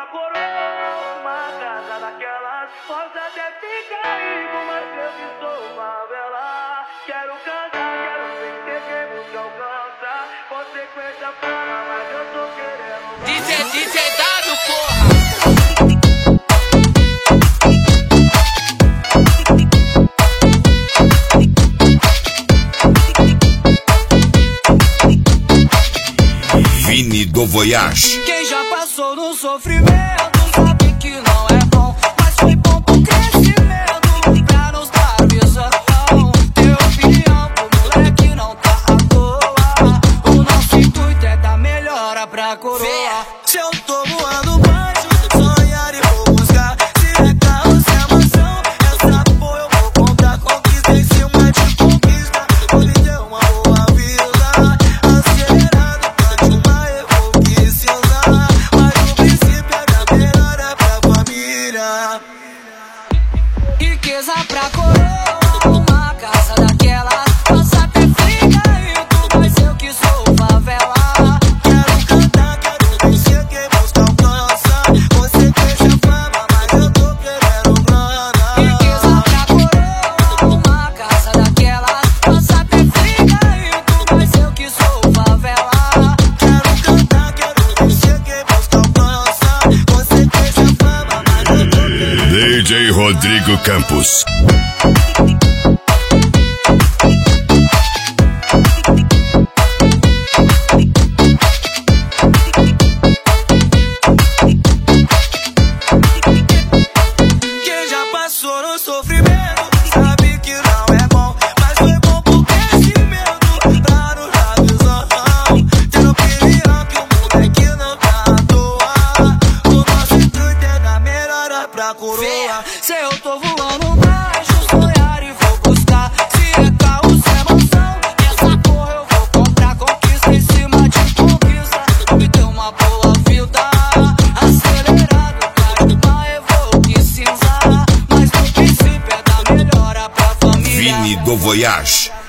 pra coroa, uma casa daquelas. Posso até ficar rico, mas eu que sou favela. Quero cantar, quero vencer, quem busca alcança. Consequência para, mas eu tô querendo. DJ Dado, porra! Vini do Voyage. Quem já passou no sofrimento sabe que não é bom, mas foi bom pro crescimento, pra nos dar visão. Ter opinião pro moleque não tá à toa. O nosso intuito é dar melhora pra coroa. Se eu tô voando baixo, sonhar e vou buscar. Se é carro, se é mansão, essa porra eu vou comprar. Conquista em cima de conquista, vou lhe ter uma boa vida. Acelerado, plante uma evolução. Mas o princípio é dar melhora pra família. Riqueza pra coroa, uma casa daquela. Nossa até fica rico, mas eu que sou favela. Quero cantar, quero vencer, quem busca alcança. Você deixa fama, mas eu tô querendo grana. Riqueza pra coroa, uma casa daquela. Nossa até fica rico, mas eu que sou favela. Quero cantar, quero vencer, quem busca alcança. Você deixa fama, mas eu tô querendo. DJ Rodrigo Campos. Quem já passou no sofrimento sabe que não é bom, mas foi bom pro crescimento, pra nos dar visão. Ter opinião que o moleque não tá à toa. O nosso intuito é dar melhora pra coroa. Se eu tô voando baixo, sonhar e vou buscar. Se é carro, se é mansão, essa porra eu vou comprar. Conquista em cima de conquista, me deu uma boa vida. Acelerado, claro, uma evoque cinza. Mas no princípio é dar melhora pra família. Vini do Voyage.